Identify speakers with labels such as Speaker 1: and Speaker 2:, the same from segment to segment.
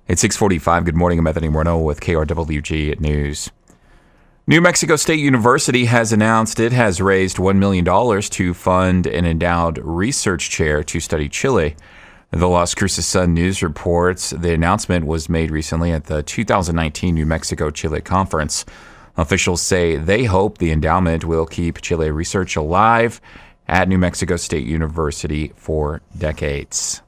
Speaker 1: It's 6:45. Good morning. I'm Anthony Morneau with KRWG News. New Mexico State University has announced it has raised $1 million to fund an endowed research chair to study Chile. The Las Cruces Sun News reports the announcement was made recently at the 2019 New Mexico-Chile Conference. Officials say they hope the endowment will keep Chile research alive at New Mexico State University for decades.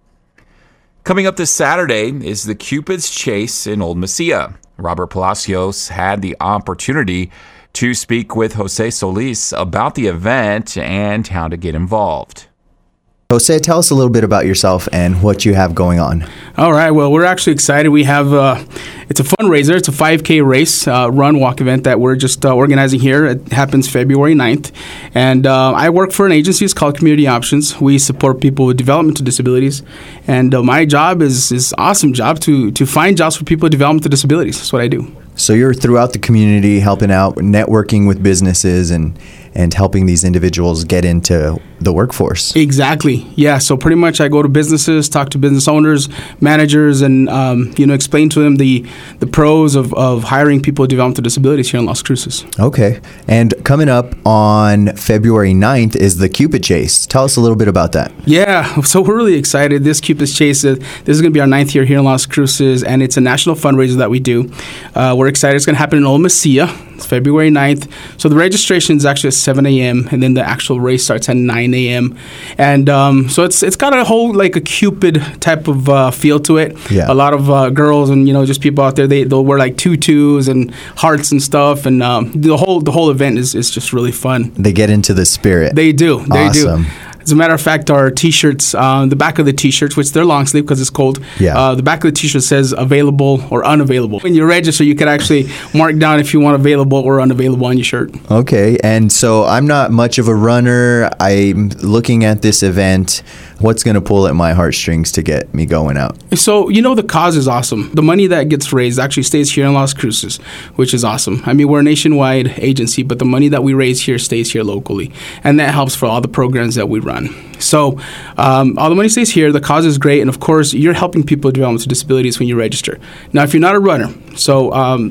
Speaker 1: Coming up this Saturday is the Cupid's Chase in Old Mesilla. Robert Palacios had the opportunity to speak with Jose Solis about the event and how to get involved.
Speaker 2: Jose, tell us a little bit about yourself and what you have going on.
Speaker 3: All right. Well, we're actually excited. We have it's a fundraiser. It's a 5K race, run, walk event that we're just organizing here. It happens February 9th. And I work for an agency. It's called Community Options. We support people with developmental disabilities. And my job is awesome job to find jobs for people with developmental disabilities. That's what I do.
Speaker 2: So you're throughout the community helping out, networking with businesses and helping these individuals get into the workforce.
Speaker 3: Exactly. Yeah. So pretty much I go to businesses, talk to business owners, managers, and explain to them the pros of hiring people with developmental disabilities here in Las Cruces.
Speaker 2: Okay. And coming up on February 9th is the Cupid Chase. Tell us a little bit about that. Yeah.
Speaker 3: So we're really excited. This Cupid Chase, this is going to be our 9th year here in Las Cruces, and it's a national fundraiser that we do. We're excited. It's going to happen in Old Mesilla. It's February 9th. So the registration is actually at 7 a.m. and then the actual race starts at 9 a.m. And so it's got a whole like a Cupid type of feel to it.
Speaker 2: Yeah.
Speaker 3: A lot of girls and just people out there, they'll wear like tutus and hearts and stuff, and the whole event is just really fun.
Speaker 2: They get into the spirit.
Speaker 3: They do. They
Speaker 2: awesome.
Speaker 3: do. As a matter of fact, our T-shirts, the back of the T-shirts, which they're long sleeve because it's cold, the back of the T-shirt says available or unavailable. When you register, you can actually mark down if you want available or unavailable on your shirt.
Speaker 2: Okay, and so I'm not much of a runner. I'm looking at this event. What's going to pull at my heartstrings to get me going out?
Speaker 3: So, the cause is awesome. The money that gets raised actually stays here in Las Cruces, which is awesome. I mean, we're a nationwide agency, but the money that we raise here stays here locally, and that helps for all the programs that we run. So all the money stays here. The cause is great. And, of course, you're helping people with developmental disabilities when you register. Now, if you're not a runner, so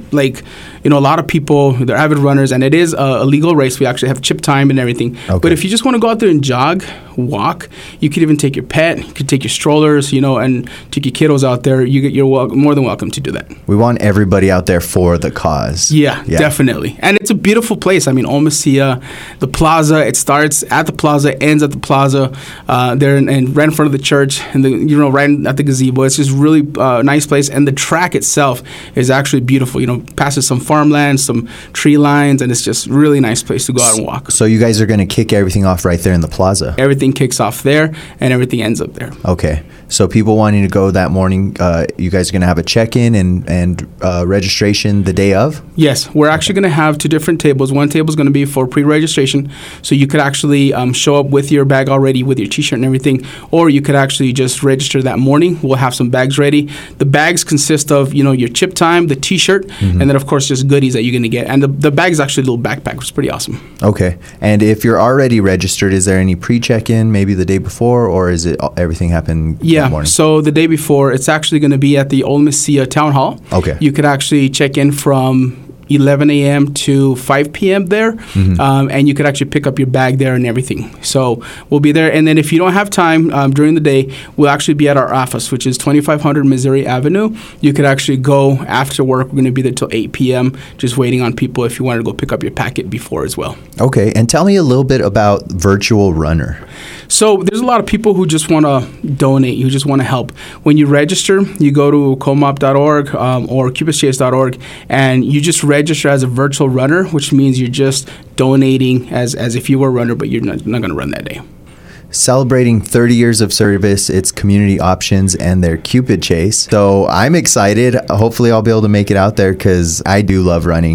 Speaker 3: a lot of people, they're avid runners, and it is a legal race. We actually have chip time and everything.
Speaker 2: Okay.
Speaker 3: But if you just want to go out there and jog, walk, you could even take your pet, you could take your strollers, and take your kiddos out there. You're more than welcome to do that.
Speaker 2: We want everybody out there for the cause.
Speaker 3: Yeah, definitely. And it's a beautiful place. I mean, Old Mesilla, the plaza, it starts at the plaza, ends at the plaza. They're right in front of the church, and right at the gazebo. It's just really nice place, and the track itself is actually beautiful. Passes some farmland, some tree lines, and it's just really nice place to go out and walk.
Speaker 2: So you guys are going to kick everything off right there in the plaza.
Speaker 3: Everything kicks off there, and everything ends up there.
Speaker 2: Okay. So people wanting to go that morning, you guys are going to have a check-in and registration the day of?
Speaker 3: Yes. We're actually going to have two different tables. One table is going to be for pre-registration, so you could actually show up with your bag already, with your T-shirt and everything, or you could actually just register that morning. We'll have some bags ready. The bags consist of, your chip time, the T-shirt, and then, of course, just goodies that you're going to get. And the bag is actually a little backpack, which is pretty awesome.
Speaker 2: Okay. And if you're already registered, is there any pre-check-in maybe the day before, or is it everything happen that morning?
Speaker 3: So the day before, it's actually going to be at the Old Mesilla Town Hall.
Speaker 2: Okay.
Speaker 3: You could actually check in from 11 a.m. to 5 p.m. there, and you could actually pick up your bag there and everything. So we'll be there. And then if you don't have time during the day, we'll actually be at our office, which is 2500 Missouri Avenue. You could actually go after work. We're going to be there till 8 p.m., just waiting on people if you wanted to go pick up your packet before as well.
Speaker 2: Okay. And tell me a little bit about Virtual Runner.
Speaker 3: So there's a lot of people who just want to donate, who just want to help. When you register, you go to comop.org or cupidschase.org, and you just register as a virtual runner, which means you're just donating as if you were a runner, but you're not going to run that day.
Speaker 2: Celebrating 30 years of service, it's Community Options and their Cupid Chase. So I'm excited. Hopefully I'll be able to make it out there because I do love running.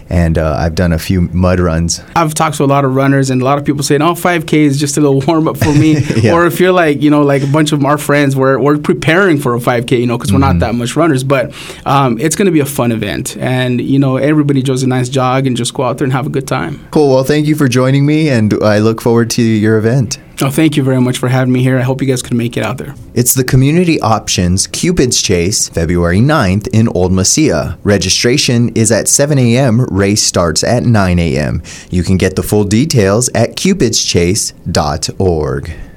Speaker 2: and I've done a few mud runs.
Speaker 3: I've talked to a lot of runners, and a lot of people saying, "Oh, 5K is just a little warm up for me."
Speaker 2: Yeah.
Speaker 3: Or if you're like, like a bunch of our friends, we're preparing for a 5K, because we're not that much runners, but it's going to be a fun event, and everybody does a nice jog and just go out there and have a good time.
Speaker 2: Cool. Well, thank you for joining me, and I look forward to your event.
Speaker 3: Oh, thank you very much for having me here. I hope you guys could make it out there.
Speaker 2: It's the Community Options Cupid's Chase, February 9th in Old Mesilla. Registration is at 7 a.m. Race starts at 9 a.m. You can get the full details at cupidschase.org.